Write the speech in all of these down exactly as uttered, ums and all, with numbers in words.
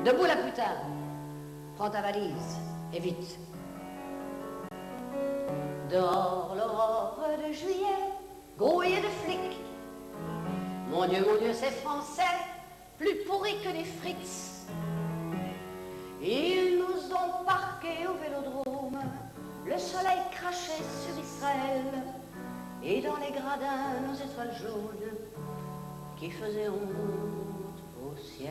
debout là, putain. Prends ta valise, et vite. Dehors, l'aurore de juillet, grouillé de flics. Mon Dieu, mon Dieu, c'est français, plus pourri que les frites. Ils nous ont parqués au Vélodrome, le soleil crachait sur Israël, et dans les gradins, nos étoiles jaunes qui faisaient honte au ciel.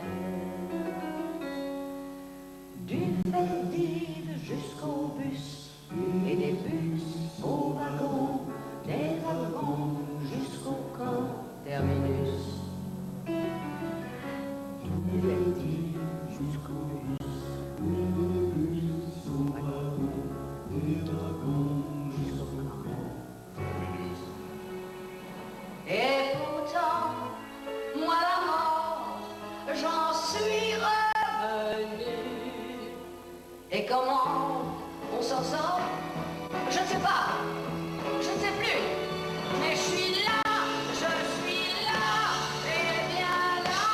Du Veldiv jusqu'au bus, et des bus au wagon, des wagons jusqu'au camp terminus. Du Veldiv jusqu'au bus, et des bus au wagon, des wagons jusqu'au camp terminus. Et pourtant, moi la mort, j'en suis revenu. Et comment on s'en sort? Je ne sais pas, je ne sais plus, mais je suis là, je suis là, et bien là.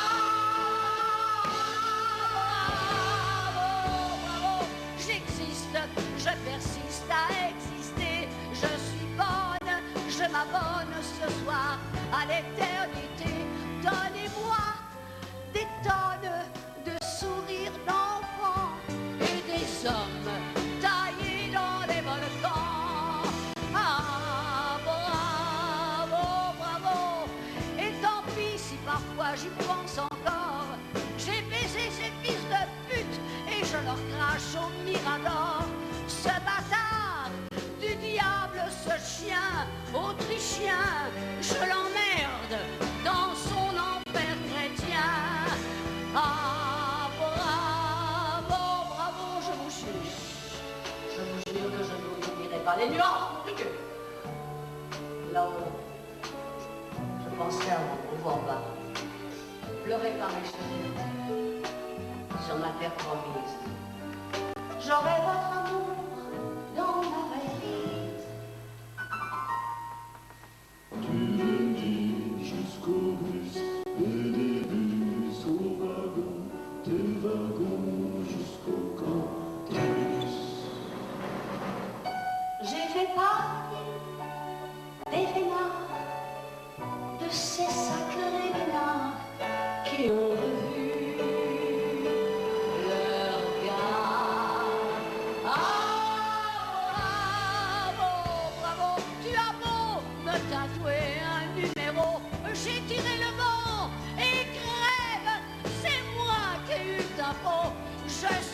Bravo, bravo, j'existe, je persiste à exister, je suis bonne, je m'abonne ce soir à l'éternité. Donnez-moi des tonnes de sourires d'enfants et des hommes taillés dans les volcans. Ah, bravo, bravo. Et tant pis si parfois j'y pense encore. J'ai baisé ces fils de pute et je leur crache au mirador. Ce bâtard du diable, ce chien autrichien, je l'emmerde dans son enfer chrétien. Ah, bravo, bravo, je vous jure, je vous jure que je n'oublierai pas les nuances du cœur. Là-haut, je pensais à mon pouvoir bas, pleurer par mes cheveux, sur ma terre promise. J'aurai votre amour dans ma valise. Du Veldiv jusqu'au bus, et des bus au wagon, des wagons jusqu'au camp terminus. J'ai fait partie des vénards, de ces sacrés vénards qui ont revu leur gars. Ah, bravo, bravo, tu as beau me tatouer un numéro, j'ai tiré le vent et crève, c'est moi qui ai eu ta peau. Je